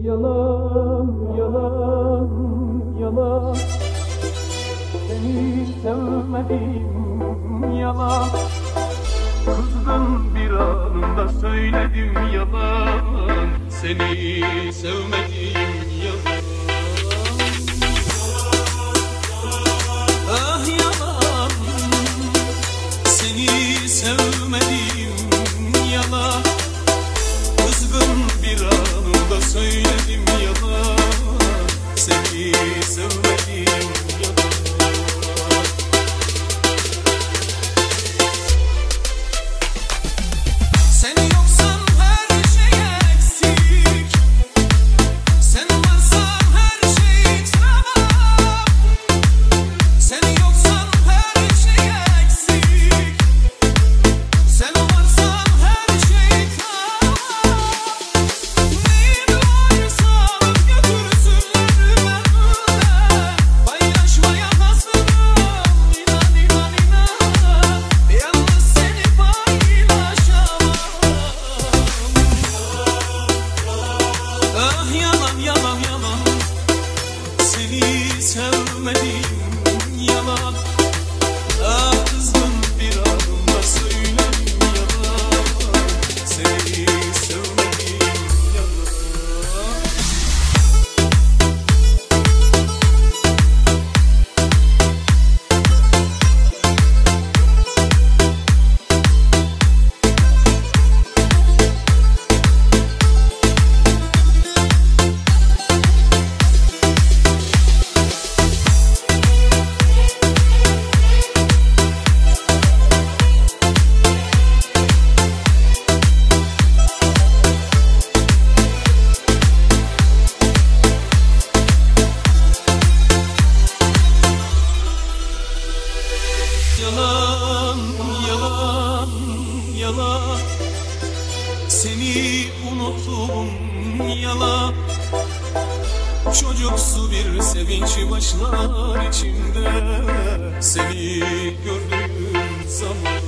Yalan, yalan, yalan. Seni sevmedim, yalan. Kızgın bir anında söyledim, yalan. Seni sevmedim, yalan. Ah yalan, seni sevmedim, yalan. Kızgın bir anında söyledim, yalan. Seni sevmedim, yalan. Sen yoksan her şey eksik, sen varsan her şey tamam. Sen yoksan her şey eksik, sen varsan her şey tamam. Neyin varsa götürsünler benimle, paylaşmaya hazırım, inan inan inan. Yalnız seni paylaşamam. Ah yalan yalan yalan, seni sevmedim, yalan. Ah kızgın bir anımda söyledim, yalan. Seni sevmedim, yalan. Yalan, yalan, yalan. Seni unuttum, yalan. Çocuksu bir sevinç başlar içimde, seni gördüğüm zaman.